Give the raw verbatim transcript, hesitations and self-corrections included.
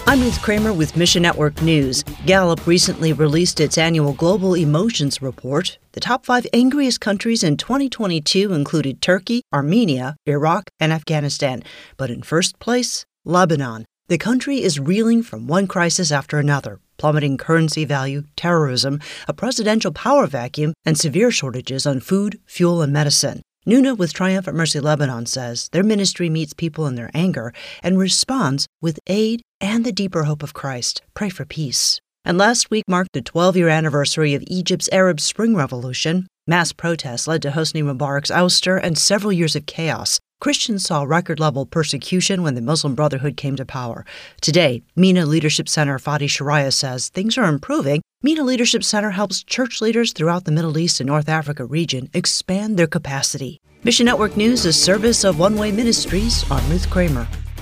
I'm Ruth Kramer with Mission Network News. Gallup recently released its annual Global Emotions Report. The top five angriest countries in twenty twenty-two included Turkey, Armenia, Iraq, and Afghanistan. But in first place, Lebanon. The country is reeling from one crisis after another: plummeting currency value, terrorism, a presidential power vacuum, and severe shortages on food, fuel, and medicine. Nuna with Triumphant Mercy Lebanon says their ministry meets people in their anger and responds with aid and the deeper hope of Christ. Pray for peace. And last week marked the twelve-year anniversary of Egypt's Arab Spring Revolution. Mass protests led to Hosni Mubarak's ouster and several years of chaos. Christians saw record-level persecution when the Muslim Brotherhood came to power. Today, MENA Leadership Center Fadi Sharaya says things are improving. MENA Leadership Center helps church leaders throughout the Middle East and North Africa region expand their capacity. Mission Network News is service of One Way Ministries. I'm Ruth Kramer.